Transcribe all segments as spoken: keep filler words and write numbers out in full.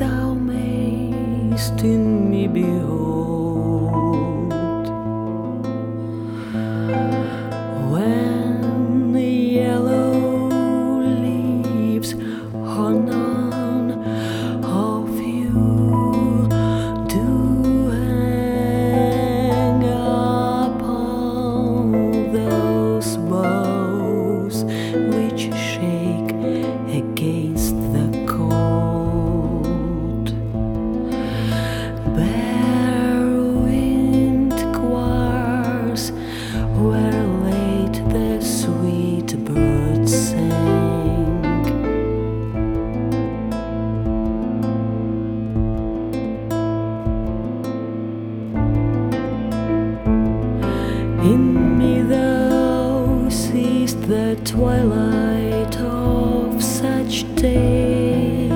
thou mayst in me behold, when the yellow leaves are none of you do hang upon those boughs which shake against the cold. Bare wind choirs where late the sweet birds sang. In me thou seest the twilight of such day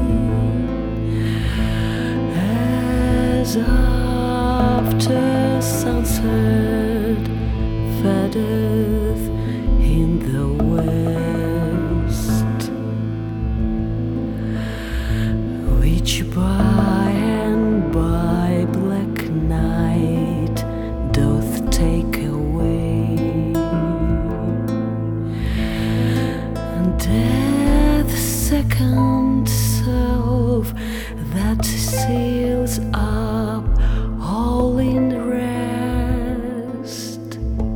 as after sunset fadeth in the west, which by and by black night doth take away, and death's second self that seals up all in rest.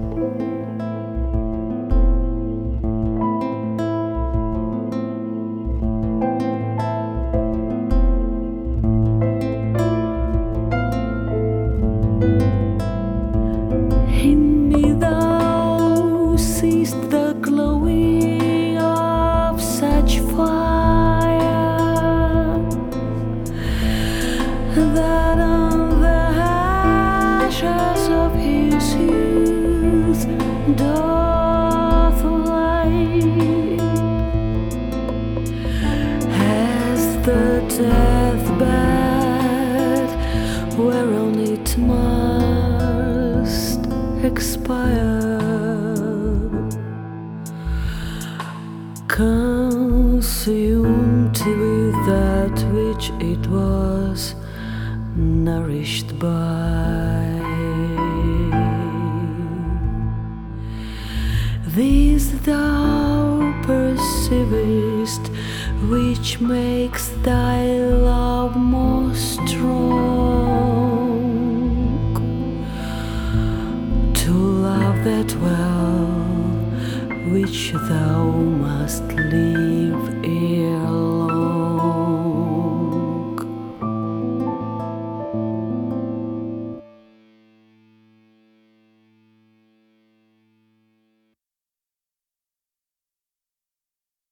In me thou seest the glowing of such fire that on the ashes of his youth doth lie, as the deathbed whereon it must expire, consumed with that which it was nourished by. This thou perceivest, which makes thy love more strong, to love that well which thou must live in.